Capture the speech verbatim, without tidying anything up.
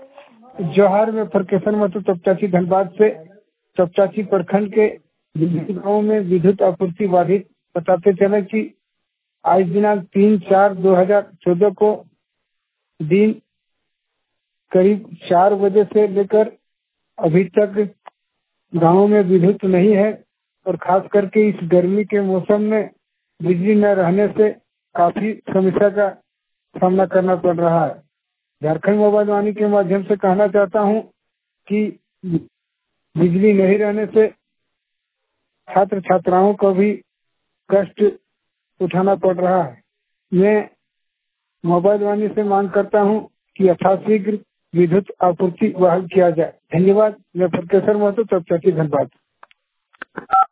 जोहार में फरकेशन महतो चपचाची धनबाद से चपचाची प्रखंड के विभिन्न गाँव में विद्युत आपूर्ति बाधित बताते चले कि आज दिनांक तीन चार दो हजार चौदह को दिन करीब चार बजे से लेकर अभी तक गांव में विद्युत नहीं है और खास करके इस गर्मी के मौसम में बिजली न रहने से काफी समस्या का सामना करना पड़ रहा है। झारखंड मोबाइल वाणी के माध्यम से कहना चाहता हूं कि बिजली नहीं रहने से छात्र छात्राओं को भी कष्ट उठाना पड़ रहा है। मैं मोबाइल वाणी से मांग करता हूं कि यथाशीघ्र विद्युत आपूर्ति बहाल किया जाए। धन्यवाद। मैं फरकेश्वर महतो चपचाची धनबाद।